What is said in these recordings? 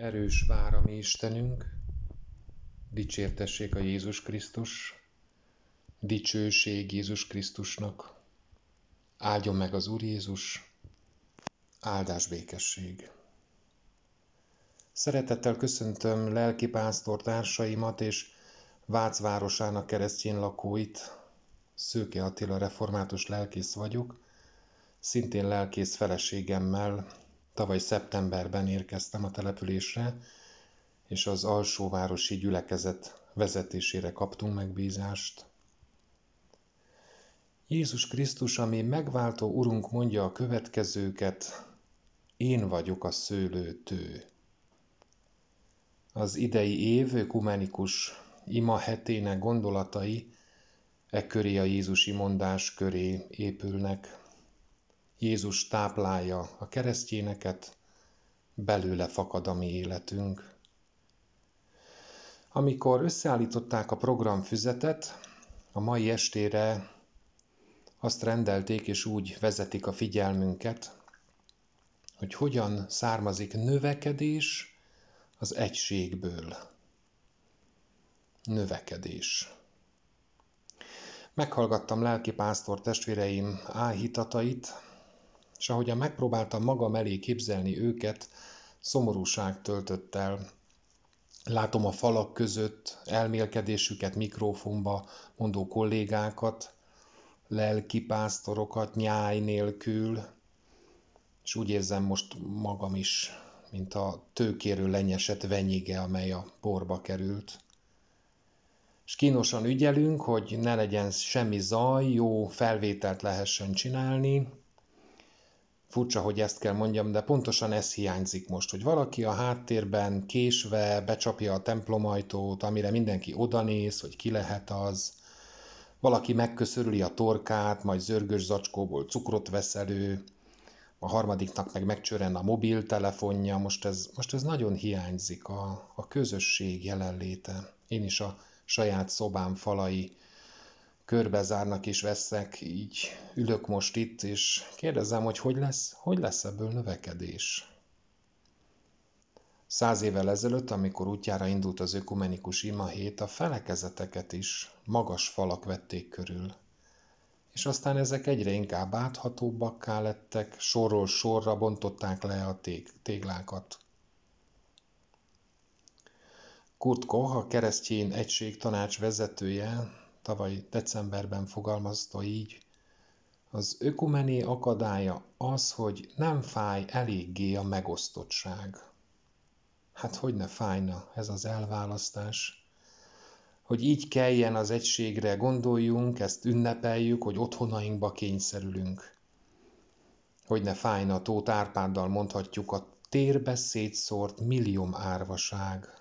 Erős vár a mi Istenünk, dicsértessék a Jézus Krisztus, dicsőség Jézus Krisztusnak, áldjon meg az Úr Jézus, áldás békesség. Szeretettel köszöntöm lelkipásztor társaimat és Vác városának keresztény lakóit. Szőke Attila református lelkész vagyok, szintén lelkész feleségemmel tavaly szeptemberben érkeztem a településre, és az alsóvárosi gyülekezet vezetésére kaptunk megbízást. Jézus Krisztus, ami megváltó Urunk mondja a következőket: én vagyok a szőlőtő. Az idei év ökumenikus ima hetének gondolatai e köré, a Jézusi mondás köré épülnek. Jézus táplálja a keresztényeket, belőle fakad a mi életünk. Amikor összeállították a programfüzetet, a mai estére azt rendelték, és úgy vezetik a figyelmünket, hogy hogyan származik növekedés az egységből. Növekedés. Meghallgattam lelkipásztor testvéreim áhítatait, és ahogyan megpróbáltam magam elé képzelni őket, szomorúság töltött el. Látom a falak között elmélkedésüket mikrofonba mondó kollégákat, lelkipásztorokat nyáj nélkül, és úgy érzem most magam is, mint a tőkéről lenyesett venyige, amely a porba került. És kínosan ügyelünk, hogy ne legyen semmi zaj, jó felvételt lehessen csinálni. Furcsa, hogy ezt kell mondjam, de pontosan ez hiányzik most, hogy valaki a háttérben késve becsapja a templomajtót, amire mindenki odanéz, hogy ki lehet az. Valaki megköszörüli a torkát, majd zörgős zacskóból cukrot vesz elő, a harmadiknak meg megcsörren a mobiltelefonja. Most ez nagyon hiányzik, a közösség jelenléte. Én is a saját szobám falai körbezárnak is veszek, így ülök most itt, és kérdezem, hogy lesz ebből növekedés. 100 évvel ezelőtt, amikor útjára indult az ökumenikus imahét, a felekezeteket is magas falak vették körül. És aztán ezek egyre inkább áthatóbbakká lettek, sorról sorra bontották le a téglákat. Kurt Koch, a Keresztény Egység Tanács vezetője, tavaly decemberben fogalmazta így: az ökumené akadálya az, hogy nem fáj eléggé a megosztottság. Hát hogy ne fájna ez az elválasztás? Hogy így kelljen az egységre gondoljunk, ezt ünnepeljük, hogy otthonainkba kényszerülünk. Hogy ne fájna, Tóth Árpáddal mondhatjuk, a térbe szétszórt millióm árvaság.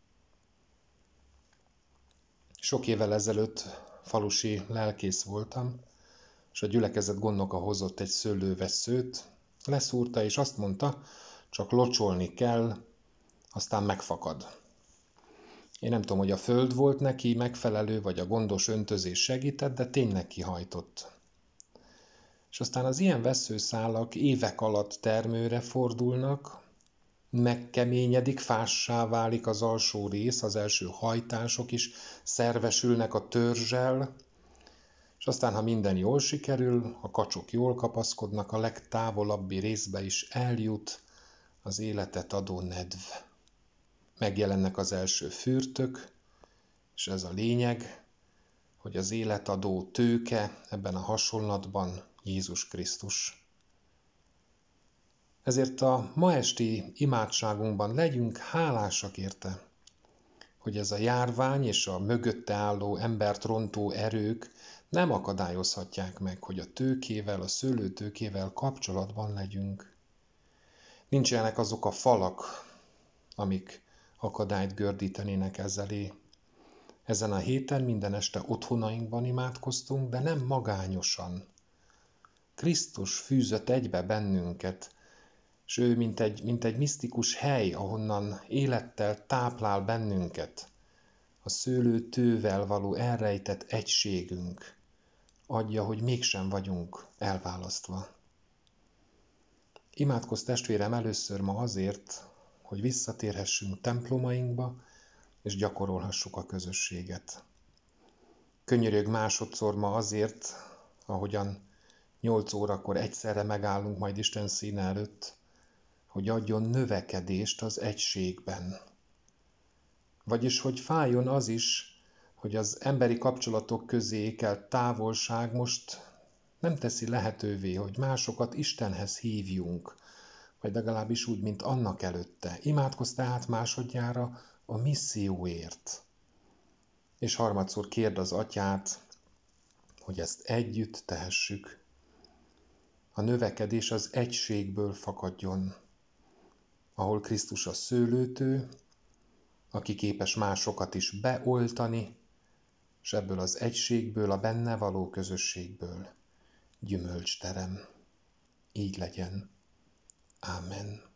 Sok évvel ezelőtt falusi lelkész voltam, és a gyülekezet gondnoka hozott egy szőlővesszőt, leszúrta, és azt mondta, csak locsolni kell, aztán megfakad. Én nem tudom, hogy a föld volt neki megfelelő, vagy a gondos öntözés segített, de tényleg kihajtott. És aztán az ilyen vesszőszálak évek alatt termőre fordulnak, megkeményedik, fássá válik az alsó rész, az első hajtások is szervesülnek a törzsel, és aztán, ha minden jól sikerül, a kacsok jól kapaszkodnak, a legtávolabbi részbe is eljut az életet adó nedv. Megjelennek az első fürtök, és ez a lényeg, hogy az életadó tőke ebben a hasonlatban Jézus Krisztus. Ezért a ma esti imádságunkban legyünk hálásak érte, hogy ez a járvány és a mögötte álló embert rontó erők nem akadályozhatják meg, hogy a tőkével, a szőlőtőkével kapcsolatban legyünk. Nincsenek azok a falak, amik akadályt gördítenének ezzelé. Ezen a héten minden este otthonainkban imádkoztunk, de nem magányosan. Krisztus fűzött egybe bennünket, és ő mint egy misztikus hely, ahonnan élettel táplál bennünket. A szőlőtővel való elrejtett egységünk adja, hogy mégsem vagyunk elválasztva. Imádkozz testvérem először ma azért, hogy visszatérhessünk templomainkba, és gyakorolhassuk a közösséget. Könyörög másodszor ma azért, ahogyan 8 órakor egyszerre megállunk majd Isten színe előtt, hogy adjon növekedést az egységben. Vagyis, hogy fájjon az is, hogy az emberi kapcsolatok közé ékelt távolság most nem teszi lehetővé, hogy másokat Istenhez hívjunk, vagy legalábbis úgy, mint annak előtte. Imádkozz tehát másodjára a misszióért. És harmadszor kérd az Atyát, hogy ezt együtt tehessük. A növekedés az egységből fakadjon, ahol Krisztus a szőlőtő, aki képes másokat is beoltani, és ebből az egységből, a benne való közösségből gyümölcs terem. Így legyen. Ámen.